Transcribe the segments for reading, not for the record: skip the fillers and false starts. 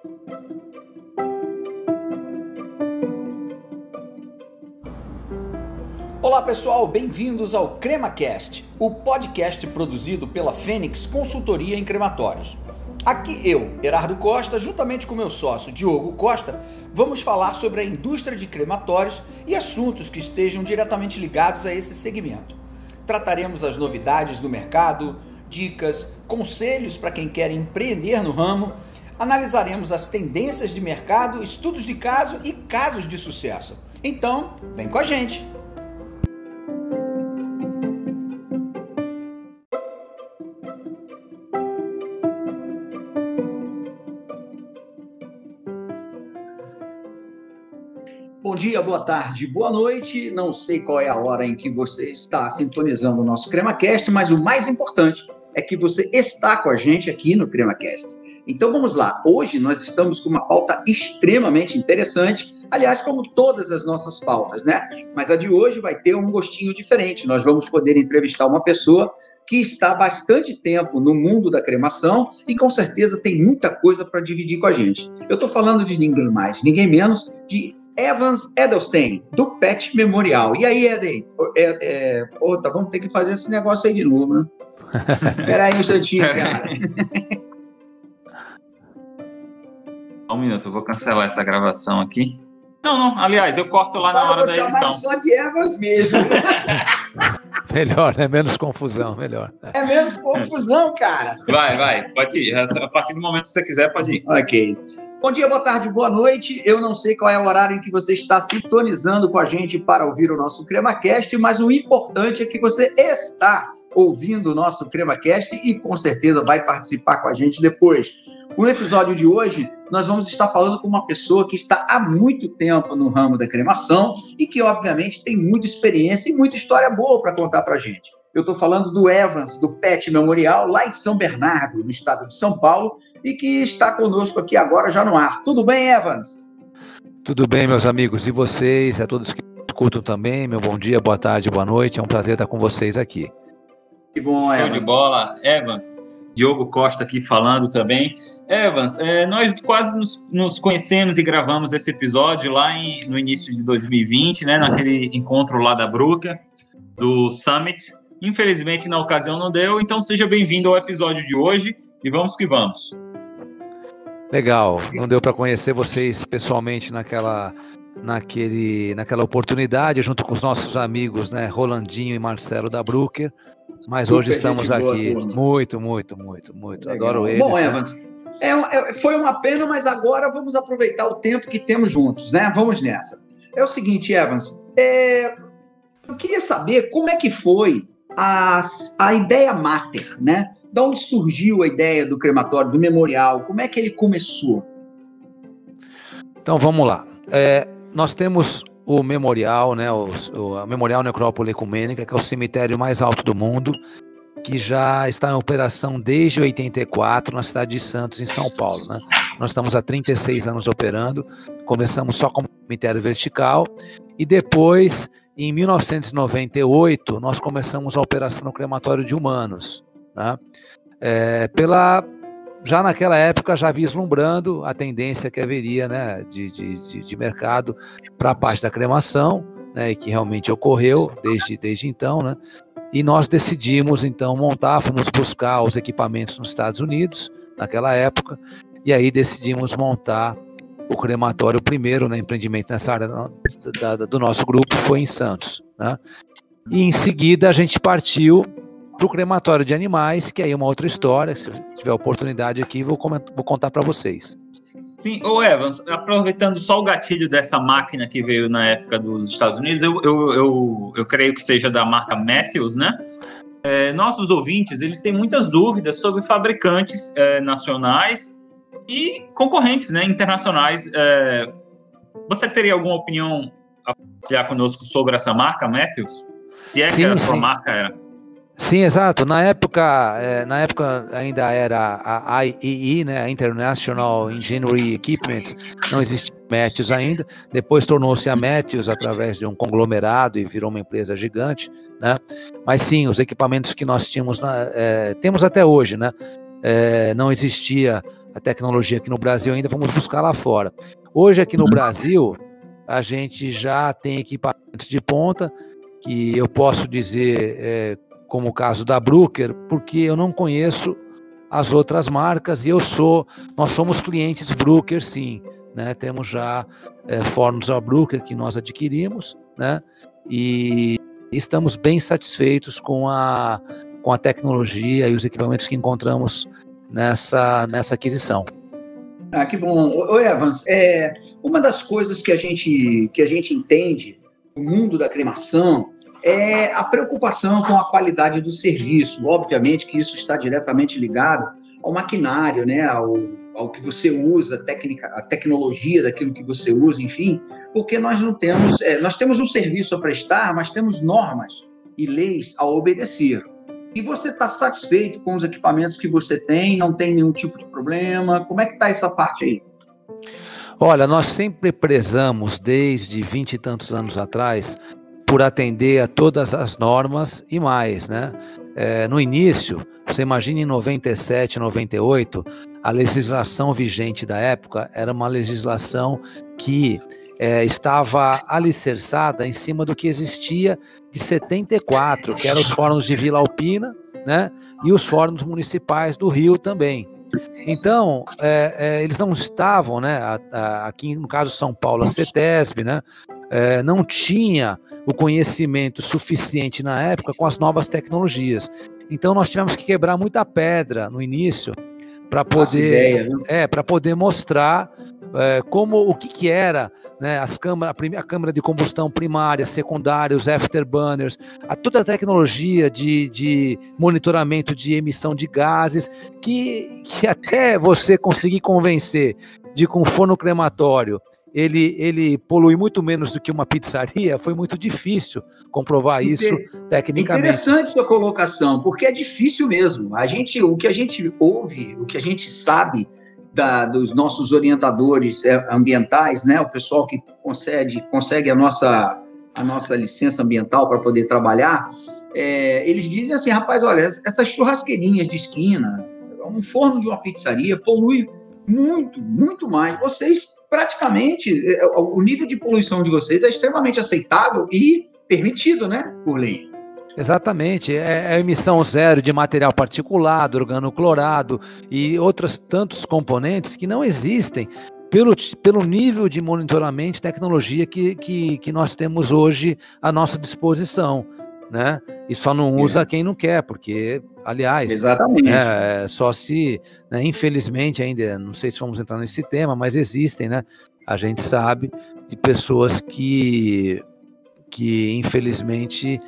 Olá pessoal, bem-vindos ao CremaCast, o podcast produzido pela Fênix Consultoria em Crematórios. Aqui eu, Erardo Costa, juntamente com meu sócio Diogo Costa, vamos falar sobre a indústria de crematórios e assuntos que estejam diretamente ligados a esse segmento. Trataremos as novidades do mercado, dicas, conselhos para quem quer empreender no ramo, analisaremos as tendências de mercado, estudos de caso e casos de sucesso. Então, vem com a gente! Bom dia, boa tarde, boa noite. Não sei qual é a hora em que você está sintonizando o nosso CremaCast, mas o mais importante é que você está com a gente aqui no CremaCast. Então vamos lá. Hoje nós estamos com uma pauta extremamente interessante, aliás, como todas as nossas pautas, né? Mas a de hoje vai ter um gostinho diferente. Nós vamos poder entrevistar uma pessoa que está há bastante tempo no mundo da cremação e com certeza tem muita coisa para dividir com a gente. Eu estou falando de ninguém mais, ninguém menos de Evans Edelstein, do PET Memorial. E aí, Eden? Vamos ter que fazer esse negócio aí de novo, né? Espera aí um instantinho, cara. Um minuto, eu vou cancelar essa gravação aqui. Não, aliás, eu corto lá na hora da edição. Só de Evans mesmo. Melhor, né? Menos confusão, melhor. É menos confusão, cara. Vai, pode ir. A partir do momento que você quiser, pode ir. Ok. Bom dia, boa tarde, boa noite. Eu não sei qual é o horário em que você está sintonizando com a gente para ouvir o nosso CremaCast, mas o importante é que você está ouvindo o nosso CremaCast e com certeza vai participar com a gente depois. No episódio de hoje, nós vamos estar falando com uma pessoa que está há muito tempo no ramo da cremação e que, obviamente, tem muita experiência e muita história boa para contar para a gente. Eu estou falando do Evans, do PET Memorial, lá em São Bernardo, no estado de São Paulo, e que está conosco aqui agora já no ar. Tudo bem, Evans? Tudo bem, meus amigos. E vocês, a todos que escutam também, meu bom dia, boa tarde, boa noite. É um prazer estar com vocês aqui. Que bom, Evans. Show de bola, Evans. Diogo Costa aqui falando também. Evans, nós quase nos conhecemos e gravamos esse episódio lá no início de 2020, né, naquele encontro lá da Bruker, do Summit. Infelizmente, na ocasião não deu, então seja bem-vindo ao episódio de hoje e vamos que vamos. Legal, não deu para conhecer vocês pessoalmente naquela oportunidade, junto com os nossos amigos, né, Rolandinho e Marcelo da Bruker, mas super, hoje estamos aqui. Muito. Legal. Adoro eles. Bom, Evans, foi uma pena, mas agora vamos aproveitar o tempo que temos juntos, né? Vamos nessa. É o seguinte, Evans, eu queria saber como é que foi a ideia mater, né? De onde surgiu a ideia do crematório, do memorial? Como é que ele começou? Então, vamos lá. Nós temos o memorial, né? A Memorial Necrópole Ecumênica, que é o cemitério mais alto do mundo, que já está em operação desde 84 na cidade de Santos, em São Paulo, né? Nós estamos há 36 anos operando, começamos só como cemitério vertical e depois, em 1998, nós começamos a operação no crematório de humanos, né? Já naquela época, já vislumbrando a tendência que haveria, né, de mercado para a parte da cremação, né, e que realmente ocorreu desde então, né? E nós decidimos, então, fomos buscar os equipamentos nos Estados Unidos, naquela época, e aí decidimos montar o crematório. O primeiro, né, empreendimento nessa área do nosso grupo foi em Santos, né? E em seguida a gente partiu para o crematório de animais, que aí é uma outra história. Se tiver oportunidade aqui, vou contar para vocês. Sim, Evans, aproveitando só o gatilho dessa máquina que veio na época dos Estados Unidos, eu creio que seja da marca Matthews, né? Nossos ouvintes, eles têm muitas dúvidas sobre fabricantes nacionais e concorrentes, né, internacionais. Você teria alguma opinião a compartilhar conosco sobre essa marca Matthews? Se é que a sua marca era? Sim, exato. Na época ainda era a IEE, né, International Engineering Equipment, não existia Matthews ainda. Depois tornou-se a Matthews através de um conglomerado e virou uma empresa gigante, né? Mas sim, os equipamentos que nós tínhamos, temos até hoje, né? Não existia a tecnologia aqui no Brasil ainda, vamos buscar lá fora. Hoje aqui no Brasil, a gente já tem equipamentos de ponta, que eu posso dizer, como o caso da Bruker, porque eu não conheço as outras marcas e nós somos clientes Bruker, sim, né? Temos já fornos da Bruker que nós adquirimos, né? E estamos bem satisfeitos com a tecnologia e os equipamentos que encontramos nessa aquisição. Ah, que bom. Ô Evans, uma das coisas que a gente entende no mundo da cremação é a preocupação com a qualidade do serviço. Obviamente que isso está diretamente ligado ao maquinário, né? ao que você usa, a tecnologia daquilo que você usa, enfim, porque nós não temos, nós temos um serviço a prestar, mas temos normas e leis a obedecer. E você está satisfeito com os equipamentos que você tem? Não tem nenhum tipo de problema? Como é que está essa parte aí? Olha, nós sempre prezamos, desde 20 e tantos anos atrás, por atender a todas as normas e mais, né? No início, você imagina em 97, 98, a legislação vigente da época era uma legislação que estava alicerçada em cima do que existia de 74, que eram os fóruns de Vila Alpina, né? E os fóruns municipais do Rio também. Então, eles não estavam, né? Aqui no caso São Paulo, a CETESB, né? Não tinha o conhecimento suficiente na época com as novas tecnologias. Então, nós tivemos que quebrar muita pedra no início para poder mostrar o que era, né, a câmara de combustão primária, secundária, os afterburners, toda a tecnologia de monitoramento de emissão de gases, que até você conseguir convencer de que um forno crematório ele polui muito menos do que uma pizzaria, foi muito difícil comprovar isso tecnicamente. Interessante sua colocação, porque é difícil mesmo. O que a gente ouve, o que a gente sabe dos nossos orientadores ambientais, né, o pessoal que consegue a nossa licença ambiental para poder trabalhar, eles dizem assim, rapaz, olha, essas churrasqueirinhas de esquina, um forno de uma pizzaria polui muito, muito mais. Vocês, praticamente, o nível de poluição de vocês é extremamente aceitável e permitido, né, por lei. Exatamente, é emissão zero de material particulado, organoclorado e outros tantos componentes que não existem pelo nível de monitoramento e tecnologia que nós temos hoje à nossa disposição, né? E só não usa quem não quer, porque, aliás, exatamente. Só se, né, infelizmente ainda, não sei se vamos entrar nesse tema, mas existem, né? A gente sabe de pessoas que infelizmente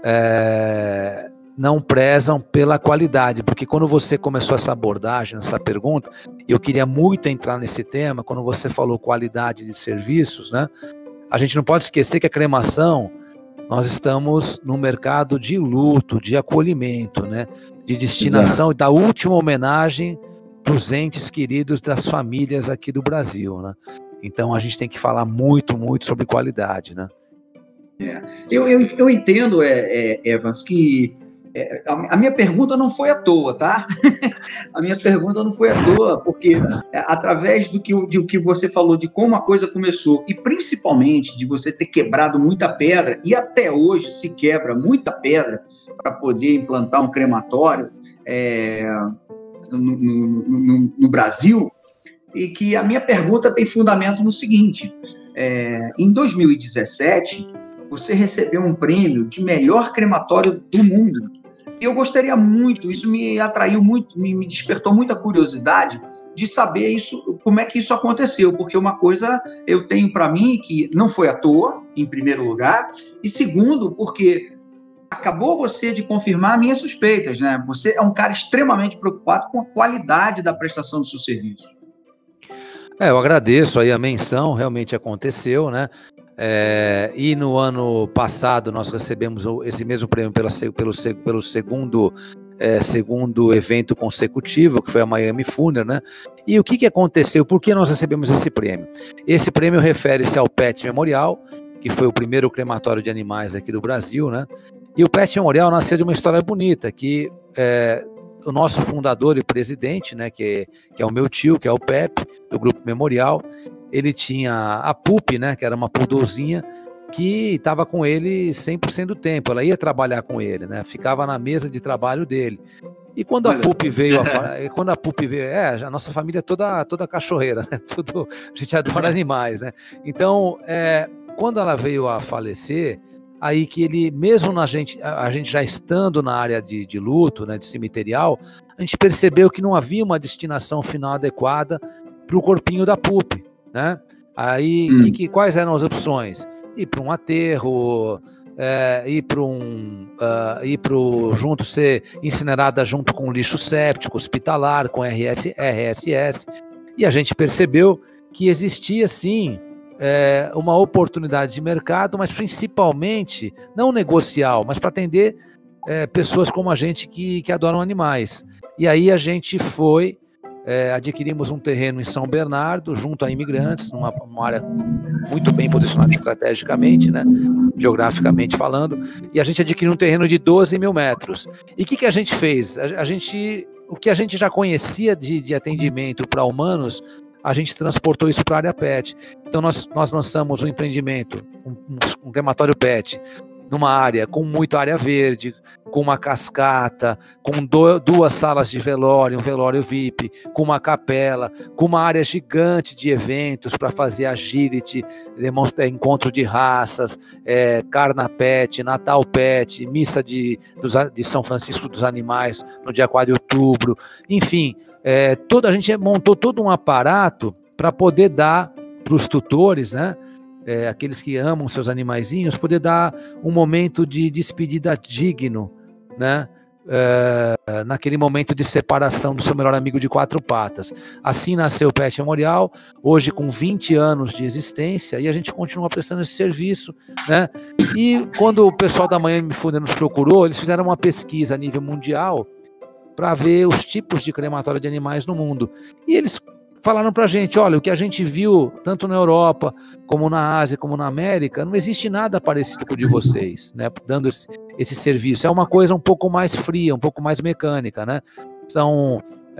não prezam pela qualidade, porque quando você começou essa abordagem, essa pergunta, eu queria muito entrar nesse tema, quando você falou qualidade de serviços, né? A gente não pode esquecer que a cremação, nós estamos no mercado de luto, de acolhimento, né? De destinação e da última homenagem para os entes queridos das famílias aqui do Brasil, né? Então a gente tem que falar muito, muito sobre qualidade, né? Eu entendo, Evans, que a minha pergunta não foi à toa, tá? A minha pergunta não foi à toa, porque através do que você falou, de como a coisa começou, e principalmente de você ter quebrado muita pedra, e até hoje se quebra muita pedra para poder implantar um crematório no Brasil, e que a minha pergunta tem fundamento no seguinte: em 2017, você recebeu um prêmio de melhor crematório do mundo. E eu gostaria muito, isso me atraiu muito, me despertou muita curiosidade de saber isso, como é que isso aconteceu, porque uma coisa eu tenho para mim que não foi à toa, em primeiro lugar, e segundo, porque acabou você de confirmar minhas suspeitas, né? Você é um cara extremamente preocupado com a qualidade da prestação do seu serviço. Eu agradeço aí a menção, realmente aconteceu, né? E no ano passado nós recebemos esse mesmo prêmio pelo segundo evento consecutivo, que foi a Miami Funeral, né? E o que aconteceu? Por que nós recebemos esse prêmio? Esse prêmio refere-se ao Pet Memorial, que foi o primeiro crematório de animais aqui do Brasil, né? E o Pet Memorial nasceu de uma história bonita, que o nosso fundador e presidente, né, que é o meu tio, que é o Pepe, do Grupo Memorial, ele tinha a Pupi, né, que era uma poodlezinha, que estava com ele 100% do tempo. Ela ia trabalhar com ele, né, ficava na mesa de trabalho dele. E quando a Pupi veio, a nossa família é toda cachorreira, né? A gente adora animais, né? Então, quando ela veio a falecer, aí que ele, mesmo a gente já estando na área de luto, né, de cemiterial, a gente percebeu que não havia uma destinação final adequada para o corpinho da Pupi, né? Aí, quais eram as opções? Ir para um aterro, ser incinerada junto com lixo séptico, hospitalar, com RSS, e a gente percebeu que existia sim uma oportunidade de mercado, mas principalmente não negocial, mas para atender pessoas como a gente que adoram animais. E aí a gente foi, adquirimos um terreno em São Bernardo, junto a imigrantes, numa área muito bem posicionada estrategicamente, né, geograficamente falando, e a gente adquiriu um terreno de 12 mil metros. E o que a gente fez? O que a gente já conhecia de atendimento para humanos, a gente transportou isso para a área pet. Então nós lançamos um empreendimento, um crematório pet, numa área com muita área verde, com uma cascata, com 2 salas de velório, um velório VIP, com uma capela, com uma área gigante de eventos para fazer agility, encontro de raças, Carna Pet, Natal Pet, missa de São Francisco dos Animais no dia 4 de outubro, enfim, a gente montou todo um aparato para poder dar para os tutores, né? Aqueles que amam seus animaizinhos, poder dar um momento de despedida digno, né? Naquele momento de separação do seu melhor amigo de 4 patas. Assim nasceu o Pet Memorial, hoje com 20 anos de existência, e a gente continua prestando esse serviço, né? E quando o pessoal da Miami Funeral nos procurou, eles fizeram uma pesquisa a nível mundial para ver os tipos de crematório de animais no mundo. E eles falaram pra gente, olha, o que a gente viu, tanto na Europa, como na Ásia, como na América, não existe nada parecido com o de vocês, né, dando esse serviço. É uma coisa um pouco mais fria, um pouco mais mecânica, né? São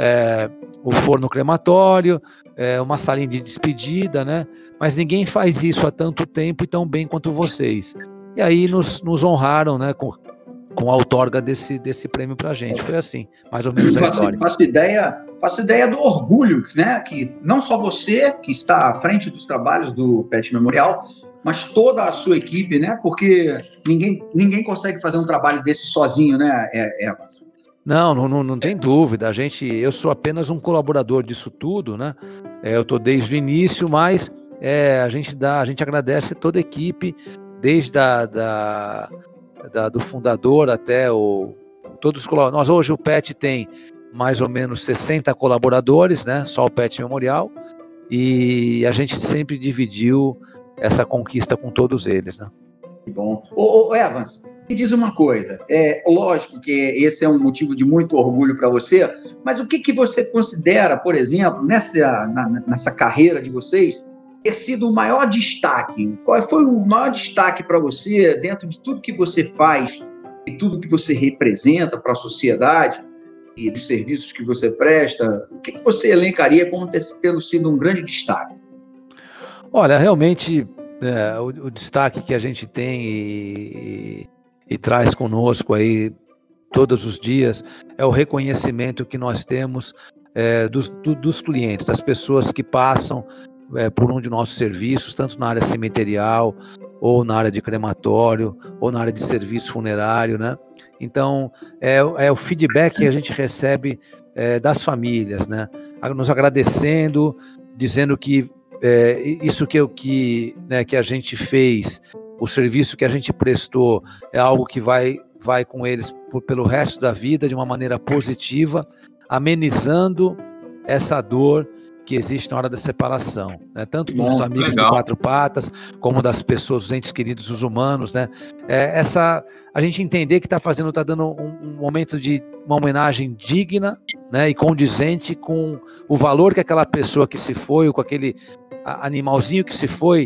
o forno crematório, uma salinha de despedida, né? Mas ninguém faz isso há tanto tempo e tão bem quanto vocês. E aí nos honraram, né, com a outorga desse prêmio pra gente. Foi assim, mais ou menos a história. Faço ideia do orgulho, né, que não só você, que está à frente dos trabalhos do Pet Memorial, mas toda a sua equipe, né, porque ninguém consegue fazer um trabalho desse sozinho, né, Evans? Não tem dúvida. Eu sou apenas um colaborador disso tudo, né? Eu estou desde o início, mas a gente agradece toda a equipe, desde do fundador até todos os colaboradores. Hoje o PET tem mais ou menos 60 colaboradores, né? Só o PET Memorial, e a gente sempre dividiu essa conquista com todos eles, né? Bom. Evans, me diz uma coisa, lógico que esse é um motivo de muito orgulho para você, mas o que você considera, por exemplo, nessa carreira de vocês, ter sido o maior destaque? Qual foi o maior destaque para você dentro de tudo que você faz e tudo que você representa para a sociedade e dos serviços que você presta? O que você elencaria como tendo sido um grande destaque? Olha, realmente o destaque que a gente tem e traz conosco aí todos os dias é o reconhecimento que nós temos dos clientes, das pessoas que passam por um de nossos serviços, tanto na área cemiterial, ou na área de crematório, ou na área de serviço funerário, né? Então, é o feedback que a gente recebe das famílias, né? Nos agradecendo, dizendo que isso que a gente fez, o serviço que a gente prestou, é algo que vai com eles pelo resto da vida, de uma maneira positiva, amenizando essa dor que existe na hora da separação, né? Tanto dos amigos de 4 patas, como das pessoas, os entes queridos, os humanos, né? A gente entender que está dando um momento de uma homenagem digna, né, e condizente com o valor que aquela pessoa que se foi, ou com aquele animalzinho que se foi,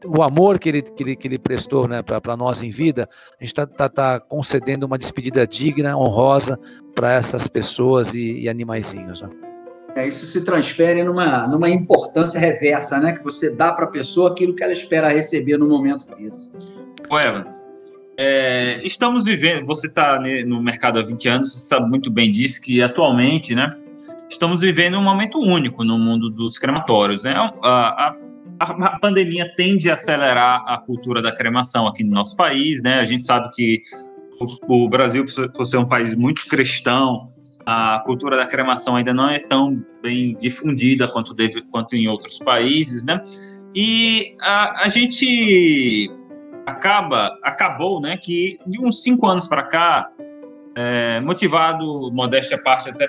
o amor que ele prestou, né, para nós em vida, a gente tá concedendo uma despedida digna, honrosa para essas pessoas e animaizinhos. Né? Isso se transfere numa importância reversa, né? Que você dá para a pessoa aquilo que ela espera receber no momento desse. Ô Evans, estamos vivendo, você está no mercado há 20 anos, você sabe muito bem disso, que atualmente, né, estamos vivendo um momento único no mundo dos crematórios, né? A pandemia tende a acelerar a cultura da cremação aqui no nosso país, né? A gente sabe que o Brasil, por ser um país muito cristão, a cultura da cremação ainda não é tão bem difundida quanto em outros países, né? E a gente acabou, né, que de uns 5 anos para cá, motivado, modéstia à parte, até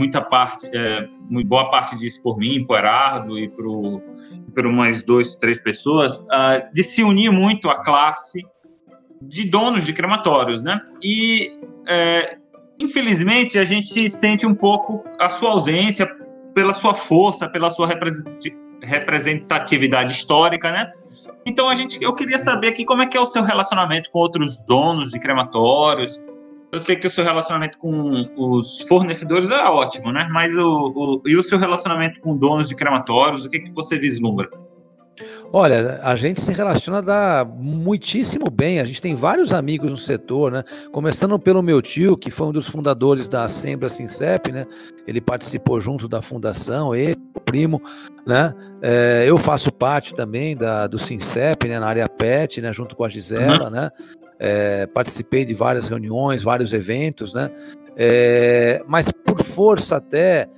boa parte disso por mim, por Erardo e por umas 2, 3 pessoas, de se unir muito à classe de donos de crematórios, né? E infelizmente a gente sente um pouco a sua ausência pela sua força, pela sua representatividade histórica, né? Então eu queria saber aqui como é que é o seu relacionamento com outros donos de crematórios. Eu sei que o seu relacionamento com os fornecedores é ótimo, né? Mas e o seu relacionamento com donos de crematórios, o que você vislumbra? Olha, a gente se relaciona muitíssimo bem, a gente tem vários amigos no setor, né? Começando pelo meu tio, que foi um dos fundadores da Sembra Sincep, né? Ele participou junto da fundação, ele, o primo, né? Eu faço parte também do Sincep, né? Na área PET, né? Junto com a Gisela, né? Participei de várias reuniões, vários eventos, né? Mas por força até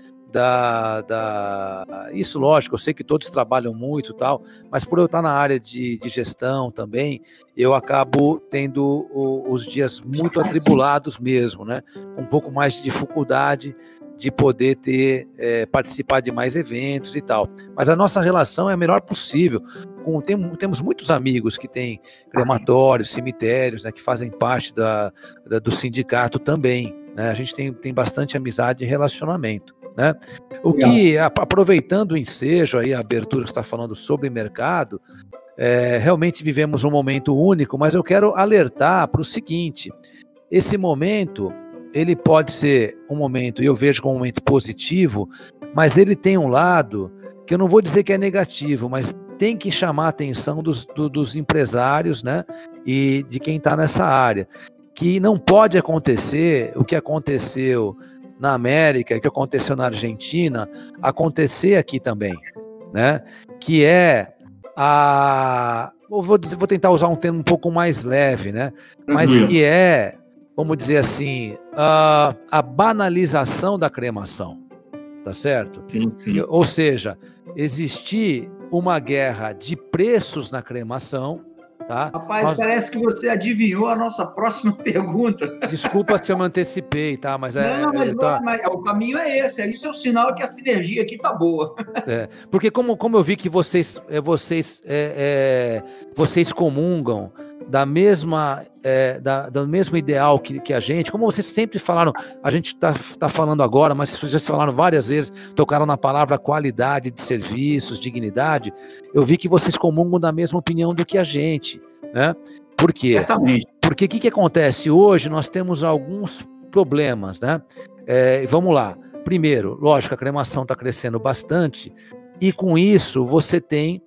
isso, lógico, eu sei que todos trabalham muito e tal, mas por eu estar na área de gestão também, eu acabo tendo os dias muito atribulados mesmo, né? Com um pouco mais de dificuldade de poder participar de mais eventos e tal. Mas a nossa relação é a melhor possível. Temos muitos amigos que têm crematórios, cemitérios, né, que fazem parte do sindicato também, né? A gente tem bastante amizade e relacionamento, né? O que, aproveitando o ensejo aí, a abertura que está falando sobre mercado, realmente vivemos um momento único, mas eu quero alertar para o seguinte: esse momento, ele pode ser um momento, e eu vejo como um momento positivo, mas ele tem um lado que eu não vou dizer que é negativo, mas tem que chamar a atenção dos empresários, né, e de quem está nessa área, que não pode acontecer o que aconteceu na América, o que aconteceu na Argentina, acontecer aqui também, né, que vou tentar usar um termo um pouco mais leve, né, mas que vamos dizer assim, a banalização da cremação, tá certo? Sim, sim. Ou seja, existir uma guerra de preços na cremação, tá? Rapaz, parece que você adivinhou a nossa próxima pergunta. Desculpa se eu me antecipei, tá? Mas mas o caminho é esse. Isso é o sinal que a sinergia aqui tá boa. Porque como eu vi que vocês comungam do mesmo ideal que a gente, como vocês sempre falaram, a gente tá falando agora, mas vocês já falaram várias vezes, tocaram na palavra qualidade de serviços, dignidade, eu vi que vocês comungam da mesma opinião do que a gente, né? Por quê? Certamente. Porque o que acontece? Hoje nós temos alguns problemas, né? Vamos lá. Primeiro, lógico, a cremação está crescendo bastante, e com isso você tem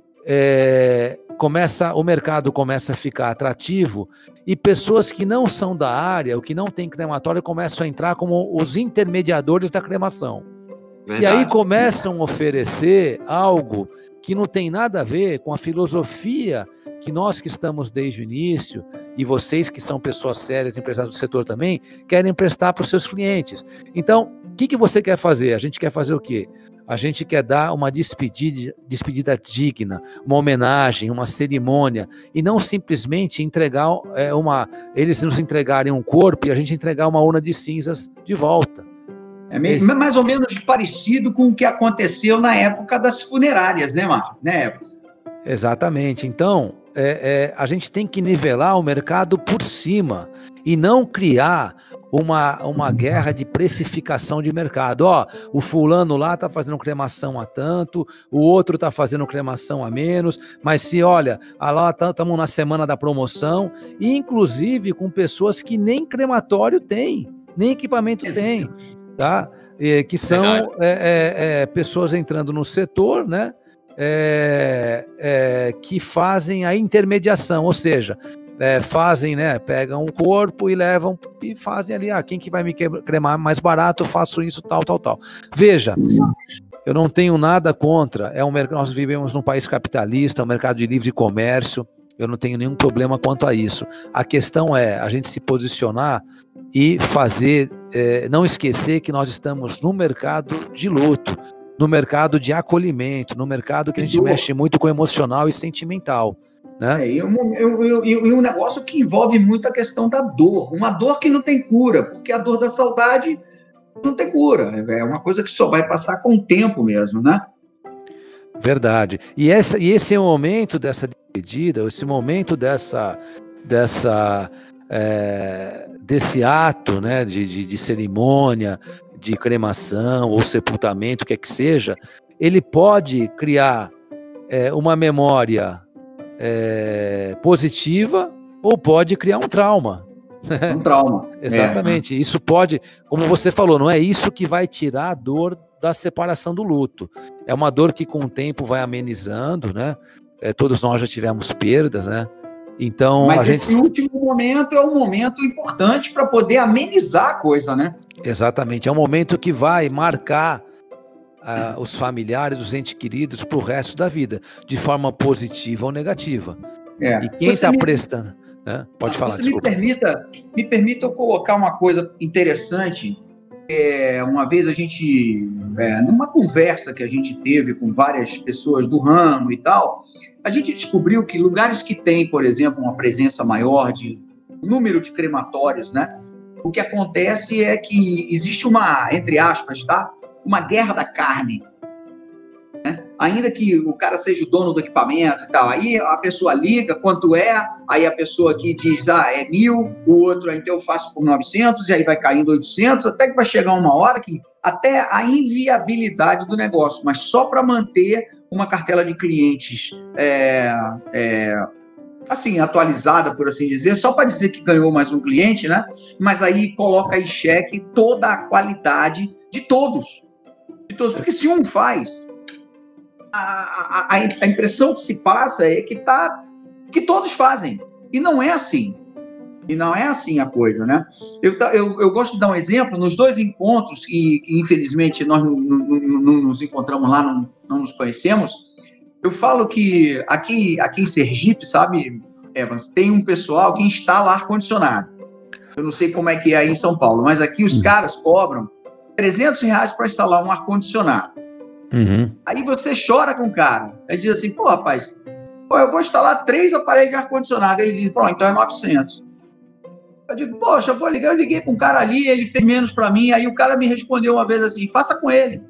o mercado começa a ficar atrativo e pessoas que não são da área, ou que não tem crematório, começam a entrar como os intermediadores da cremação. Verdade. E aí começam a oferecer algo que não tem nada a ver com a filosofia que nós que estamos desde o início, e vocês que são pessoas sérias, empresários do setor também, querem prestar para os seus clientes. Então, o que você quer fazer? A gente quer fazer o quê? A gente quer dar uma despedida digna, uma homenagem, uma cerimônia, e não simplesmente entregar eles nos entregarem um corpo e a gente entregar uma urna de cinzas de volta. Mais ou menos parecido com o que aconteceu na época das funerárias, né, Marco? Exatamente. Então, a gente tem que nivelar o mercado por cima e não criar uma guerra de precificação de mercado. Ó, o fulano lá está fazendo cremação a tanto, o outro está fazendo cremação a menos, mas se olha, lá estamos na semana da promoção, e inclusive com pessoas que nem crematório tem, nem equipamento tem, tá? Que são pessoas entrando no setor, né? Que fazem a intermediação, ou seja, fazem, né? Pegam um corpo e levam e fazem ali, quem que vai me cremar mais barato, eu faço isso, tal. Veja, eu não tenho nada contra, nós vivemos num país capitalista, um mercado de livre comércio, eu não tenho nenhum problema quanto a isso. A questão é a gente se posicionar e fazer, não esquecer que nós estamos no mercado de luto, no mercado de acolhimento, no mercado que a gente mexe muito com o emocional e sentimental, né? E um negócio que envolve muito a questão da dor, uma dor que não tem cura, porque a dor da saudade não tem cura, é uma coisa que só vai passar com o tempo mesmo, né? Verdade. E esse é o momento dessa despedida, esse momento desse ato, né, de cerimônia, de cremação ou sepultamento, o que é que seja, ele pode criar uma memória positiva ou pode criar um trauma. Um trauma. Exatamente. Isso pode, como você falou, não é isso que vai tirar a dor da separação do luto. É uma dor que com o tempo vai amenizando, né? Todos nós já tivemos perdas, né? Então, mas esse último momento é um momento importante para poder amenizar a coisa, né? Exatamente. É um momento que vai marcar os familiares, os entes queridos para o resto da vida, de forma positiva ou negativa. E quem está prestando... Né? Pode falar, desculpa. Me permita eu colocar uma coisa interessante. Uma vez a gente, numa conversa que a gente teve com várias pessoas do ramo e tal, a gente descobriu que lugares que têm, por exemplo, uma presença maior de número de crematórios, né? O que acontece é que existe uma, entre aspas, tá? Uma guerra da carne. Né? Ainda que o cara seja o dono do equipamento e tal, aí a pessoa liga quanto aí a pessoa aqui diz, é 1.000, o outro, então eu faço por 900, e aí vai caindo 800, até que vai chegar uma hora que até a inviabilidade do negócio, mas só para manter uma cartela de clientes assim, atualizada, por assim dizer, só para dizer que ganhou mais um cliente, né? Mas aí coloca em xeque toda a qualidade de todos. Porque se um faz, a impressão que se passa é que todos fazem. E não é assim. E não é assim a coisa, né? Eu gosto de dar um exemplo. Nos 2 encontros, que infelizmente nós não nos encontramos lá, não nos conhecemos, eu falo que aqui em Sergipe, sabe, Evans, tem um pessoal que instala ar-condicionado. Eu não sei como é que é aí em São Paulo, mas aqui os caras cobram R$300 para instalar um ar-condicionado. Uhum. Aí você chora com o cara. Ele diz assim, rapaz, eu vou instalar 3 aparelhos de ar-condicionado. Ele diz, pronto, então é 900. Eu digo, poxa, eu liguei com um cara ali, ele fez menos para mim, aí o cara me respondeu uma vez assim, faça com ele.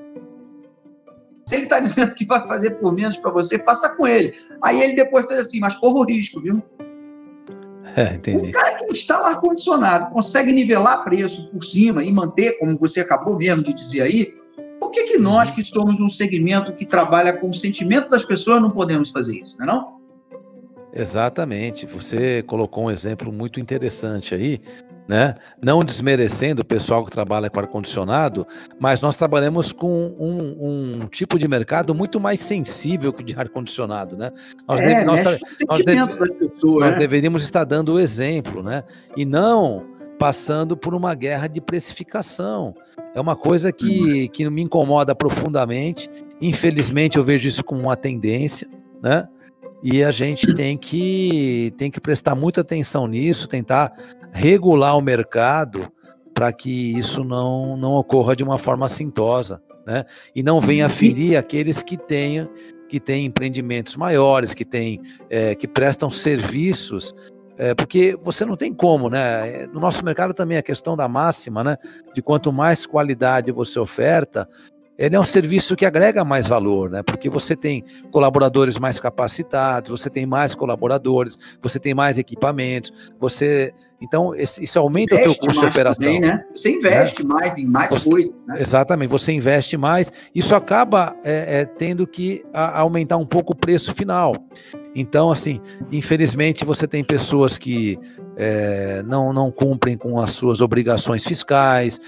Se ele está dizendo que vai fazer por menos para você, faça com ele. Aí ele depois fez assim, mas corra o risco, viu? Entendi. O cara que instala ar-condicionado consegue nivelar preço por cima e manter, como você acabou mesmo de dizer aí, por que nós que somos num segmento que trabalha com o sentimento das pessoas não podemos fazer isso, não é não? Exatamente. Você colocou um exemplo muito interessante aí, né? Não desmerecendo o pessoal que trabalha com ar-condicionado, mas nós trabalhamos com um tipo de mercado muito mais sensível que o de ar-condicionado, né? Nós deveríamos estar dando o exemplo, né? E não passando por uma guerra de precificação. É uma coisa que me incomoda profundamente. Infelizmente, eu vejo isso como uma tendência, né? E a gente tem que prestar muita atenção nisso, tentar regular o mercado para que isso não ocorra de uma forma assintosa, né? E não venha ferir aqueles que têm empreendimentos maiores, que prestam serviços, porque você não tem como, né? No nosso mercado também a questão da máxima, né? De quanto mais qualidade você oferta, ele é um serviço que agrega mais valor, né? Porque você tem colaboradores mais capacitados, você tem mais colaboradores, você tem mais equipamentos, então isso aumenta o teu custo de operação. Também, né? Você investe mais em mais coisas. Né? Exatamente, você investe mais, isso acaba tendo que aumentar um pouco o preço final. Então, assim, infelizmente você tem pessoas que não cumprem com as suas obrigações fiscais,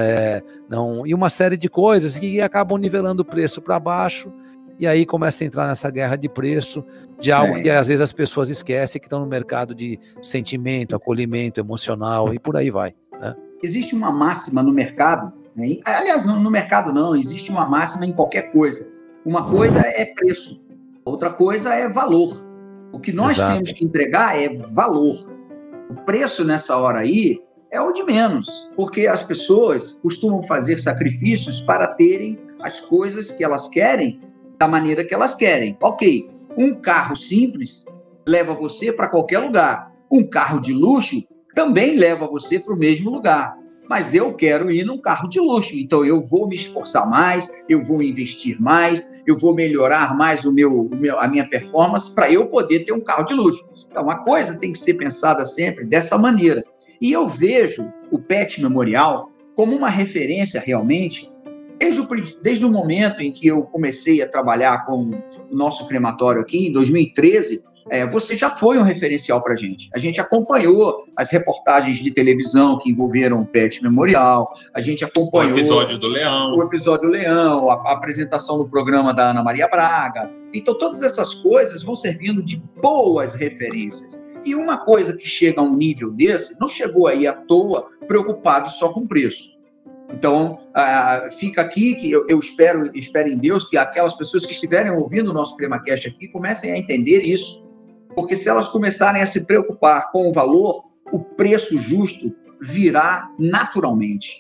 e uma série de coisas que acabam nivelando o preço para baixo, e aí começa a entrar nessa guerra de preço, de algo que às vezes as pessoas esquecem, que estão no mercado de sentimento, acolhimento emocional, e por aí vai. Né? Existe uma máxima no mercado, né? Aliás, no mercado não, existe uma máxima em qualquer coisa. Uma coisa é preço, outra coisa é valor. O que nós temos que entregar é valor. O preço nessa hora aí é o de menos, porque as pessoas costumam fazer sacrifícios para terem as coisas que elas querem da maneira que elas querem. Ok, um carro simples leva você para qualquer lugar. Um carro de luxo também leva você para o mesmo lugar. Mas eu quero ir num carro de luxo, então eu vou me esforçar mais, eu vou investir mais, eu vou melhorar mais a minha performance para eu poder ter um carro de luxo. Então, a coisa tem que ser pensada sempre dessa maneira. E eu vejo o Pet Memorial como uma referência realmente, desde o momento em que eu comecei a trabalhar com o nosso crematório aqui, em 2013, você já foi um referencial para a gente. A gente acompanhou as reportagens de televisão que envolveram o Pet Memorial, a gente acompanhou o episódio do Leão, a apresentação no programa da Ana Maria Braga. Então, todas essas coisas vão servindo de boas referências. E uma coisa que chega a um nível desse, não chegou aí à toa preocupado só com preço. Então, fica aqui que eu espero em Deus que aquelas pessoas que estiverem ouvindo o nosso CremaCast aqui comecem a entender isso. Porque se elas começarem a se preocupar com o valor, o preço justo virá naturalmente.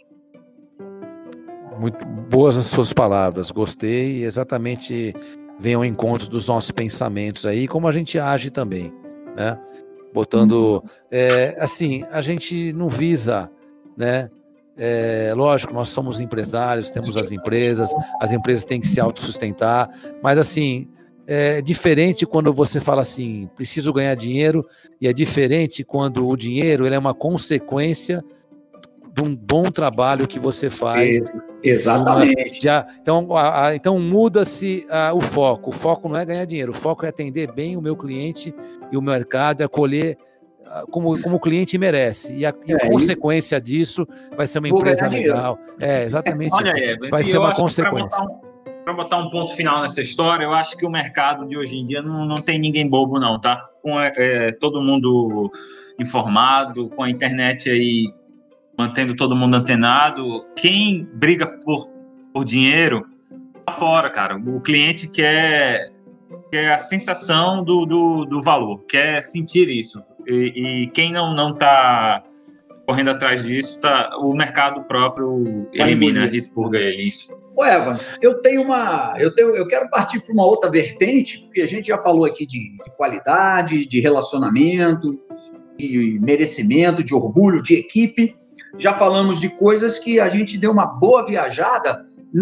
Muito boas as suas palavras, gostei, exatamente vem ao encontro dos nossos pensamentos aí, como a gente age também, né? Botando, assim, a gente não visa, né? Lógico, nós somos empresários, temos as empresas têm que se autossustentar, mas assim, é diferente quando você fala assim, preciso ganhar dinheiro, e é diferente quando o dinheiro ele é uma consequência de um bom trabalho que você faz. Exatamente. Então muda-se o foco. O foco não é ganhar dinheiro, o foco é atender bem o meu cliente e o mercado, é acolher como o cliente merece. E a consequência disso vai ser uma empresa legal. Exatamente. Olha, vai ser uma consequência. Para botar um ponto final nessa história, eu acho que o mercado de hoje em dia não tem ninguém bobo, não, tá? Com todo mundo informado, com a internet aí mantendo todo mundo antenado. Quem briga por dinheiro tá fora, cara. O cliente quer a sensação do valor, quer sentir isso. E quem não tá correndo atrás disso, o mercado próprio elimina, expurga isso. Ô Evans, eu quero partir para uma outra vertente, porque a gente já falou aqui de qualidade, de relacionamento, de merecimento, de orgulho, de equipe. Já falamos de coisas que a gente deu uma boa viajada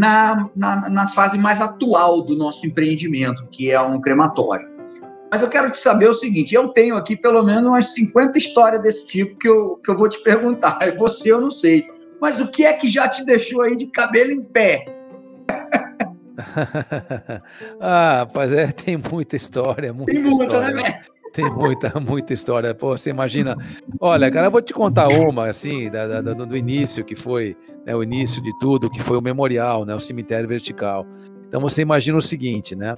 na fase mais atual do nosso empreendimento, que é um crematório. Mas eu quero te saber o seguinte, eu tenho aqui pelo menos umas 50 histórias desse tipo que eu vou te perguntar. Você eu não sei. Mas o que é que já te deixou aí de cabelo em pé? Rapaz, tem muita história. Tem muita, né? Tem muita história. Pô, você imagina... Olha, cara, eu vou te contar uma, assim, do início, que foi, né, o início de tudo, que foi o memorial, né, o cemitério vertical. Então, você imagina o seguinte, né?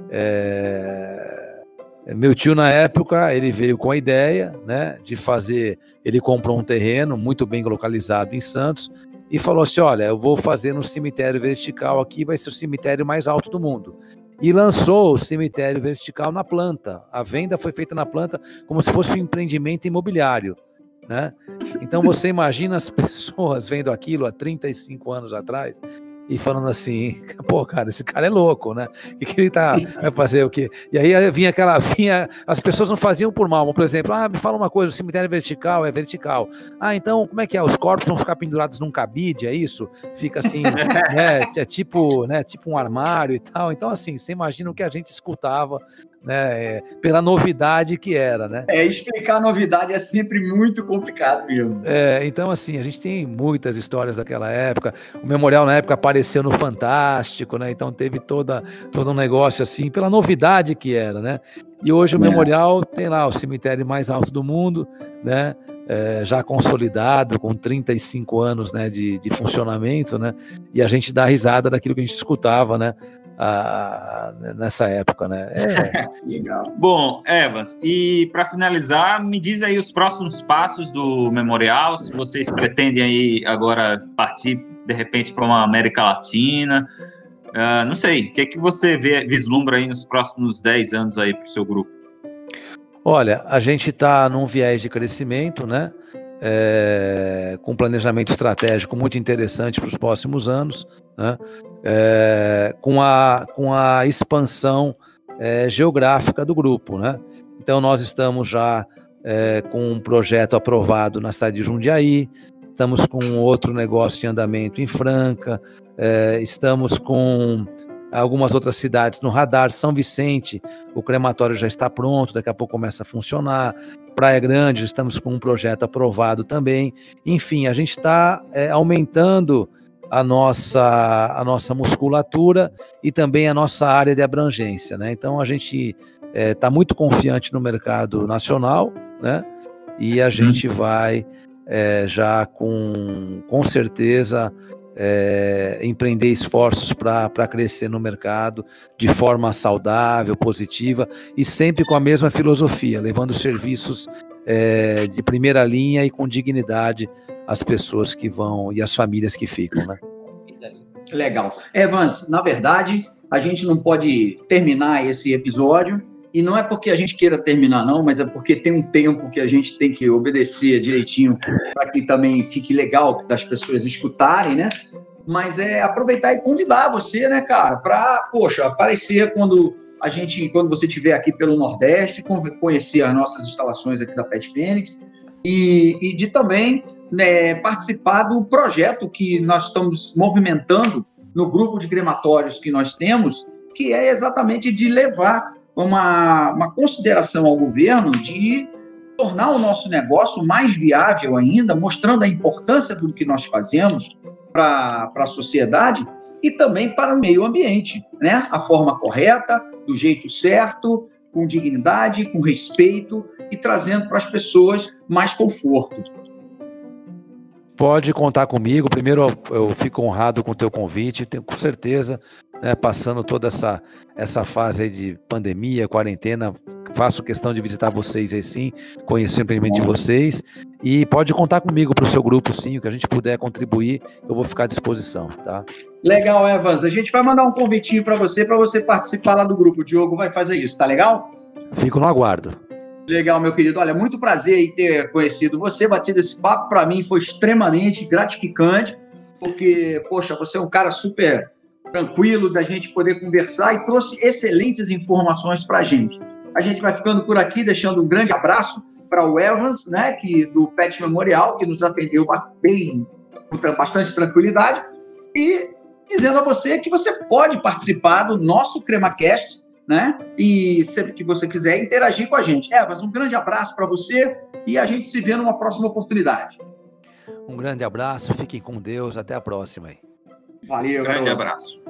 Meu tio, na época, ele veio com a ideia, né, de fazer... Ele comprou um terreno muito bem localizado em Santos e falou assim, olha, eu vou fazer no cemitério vertical aqui, vai ser o cemitério mais alto do mundo. E lançou o cemitério vertical na planta. A venda foi feita na planta como se fosse um empreendimento imobiliário, né? Então você imagina as pessoas vendo aquilo há 35 anos atrás e falando assim, pô, cara, esse cara é louco, né? E que ele vai fazer o quê? E aí as pessoas não faziam por mal, por exemplo, me fala uma coisa, o cemitério é vertical. Então, como é que é? Os corpos vão ficar pendurados num cabide, é isso? Fica assim, né? É tipo um armário e tal. Então, assim, você imagina o que a gente escutava, né? Pela novidade que era, né? Explicar a novidade é sempre muito complicado mesmo. Então, assim, a gente tem muitas histórias daquela época. O memorial, na época, apareceu no Fantástico, né? Então, teve todo um negócio, assim, pela novidade que era, né? E hoje o memorial tem lá o cemitério mais alto do mundo, né? Já consolidado, com 35 anos, né, de funcionamento, né? E a gente dá risada daquilo que a gente escutava, né? Nessa época, né? Legal. Bom, Evans, e para finalizar, me diz aí os próximos passos do memorial, se vocês pretendem aí agora partir, de repente, para uma América Latina, não sei, o que é que você vislumbra aí nos próximos 10 anos aí para o seu grupo? Olha, a gente está num viés de crescimento, né? Com um planejamento estratégico muito interessante para os próximos anos, né? Com a expansão geográfica do grupo, né? Então nós estamos já com um projeto aprovado na cidade de Jundiaí, estamos com outro negócio em andamento em Franca, estamos com algumas outras cidades no radar. São Vicente, o crematório já está pronto, daqui a pouco começa a funcionar. Praia Grande, estamos com um projeto aprovado também. Enfim, a gente está aumentando a nossa musculatura e também a nossa área de abrangência, né? Então a gente está muito confiante no mercado nacional, né? E a gente vai já com certeza empreender esforços para crescer no mercado de forma saudável, positiva e sempre com a mesma filosofia, levando serviços de primeira linha e com dignidade às pessoas que vão e às famílias que ficam, né? Legal. Evans, na verdade, a gente não pode terminar esse episódio, e não é porque a gente queira terminar, não, mas é porque tem um tempo que a gente tem que obedecer direitinho para que também fique legal das pessoas escutarem, né? Mas aproveitar e convidar você, né, cara, para, aparecer quando você estiver aqui pelo Nordeste, conhecer as nossas instalações aqui da Pet Fênix e de também, né, participar do projeto que nós estamos movimentando no grupo de crematórios que nós temos, que é exatamente de levar uma consideração ao governo de tornar o nosso negócio mais viável ainda, mostrando a importância do que nós fazemos para a sociedade e também para o meio ambiente, né? A forma correta, do jeito certo, com dignidade, com respeito e trazendo para as pessoas mais conforto. Pode contar comigo. Primeiro, eu fico honrado com o teu convite, tenho com certeza, né, passando toda essa fase aí de pandemia, quarentena, faço questão de visitar vocês aí sim, conhecer o empreendimento de vocês, e pode contar comigo para o seu grupo sim, o que a gente puder contribuir, eu vou ficar à disposição, tá? Legal, Evans, a gente vai mandar um convitinho para você participar lá do grupo, o Diogo vai fazer isso, tá legal? Fico no aguardo. Legal, meu querido. Olha, muito prazer em ter conhecido você, batido esse papo. Para mim foi extremamente gratificante, porque, você é um cara super tranquilo da gente poder conversar e trouxe excelentes informações para a gente. A gente vai ficando por aqui, deixando um grande abraço para o Evans, né, do Pet Memorial, que nos atendeu com bastante tranquilidade, e dizendo a você que você pode participar do nosso CremaCast, né? E sempre que você quiser interagir com a gente. Evans, um grande abraço para você e a gente se vê numa próxima oportunidade. Um grande abraço, fiquem com Deus, até a próxima aí. Valeu, grande abraço.